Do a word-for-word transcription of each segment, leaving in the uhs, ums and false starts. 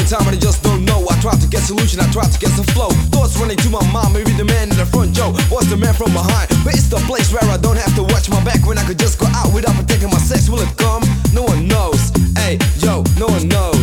time and I just don't know. I try to get solution, I try to get some flow. Thoughts running to my mind, maybe the man in the front, Joe was the man from behind. But it's the place where I don't have to watch my back, when I could just go out without protecting my sex. Will it come? No one knows. Hey, yo, no one knows.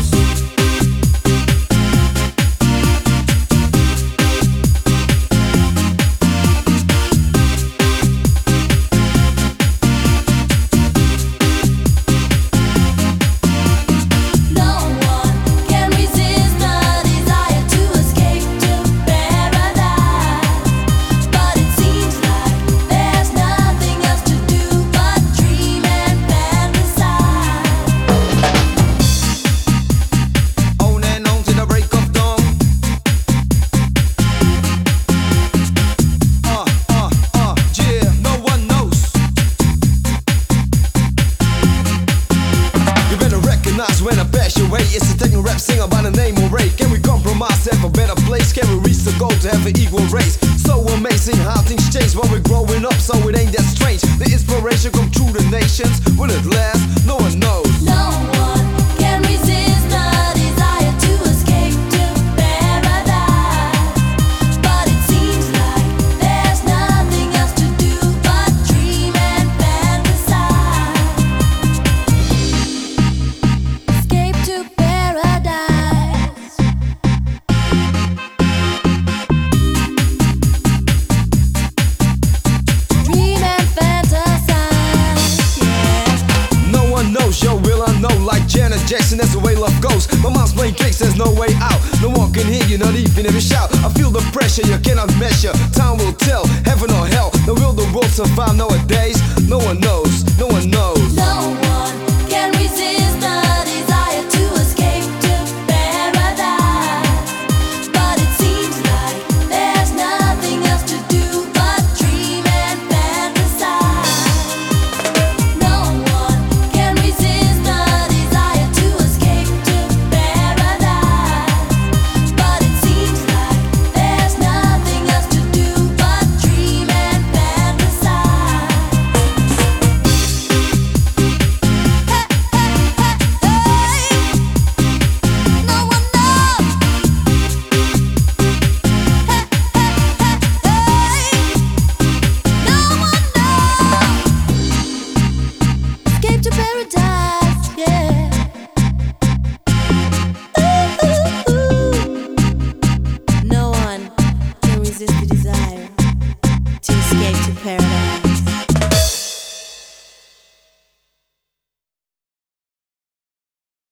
When I pass your way, it's a techno rap singer by the name of Ray. Can we compromise, have a better place? Can we reach the goal to have an equal race? So amazing how things change when we're growing up, so it ain't that strange. The inspiration come through the nations. Will it last? No one knows. No one can resist the desire to escape to paradise, but it seems like there's nothing else to do but dream and fantasize. Escape to paradise. Dream and fantasize, yeah. No one knows, yo, will I know? Like Janet Jackson, that's the way love goes. My mom's playing tricks, there's no way out. No one can hear you, not even if you shout. I feel the pressure, you cannot measure. Time will tell, heaven or hell. Now will the world survive nowadays? No one knows, no one knows. No one can resist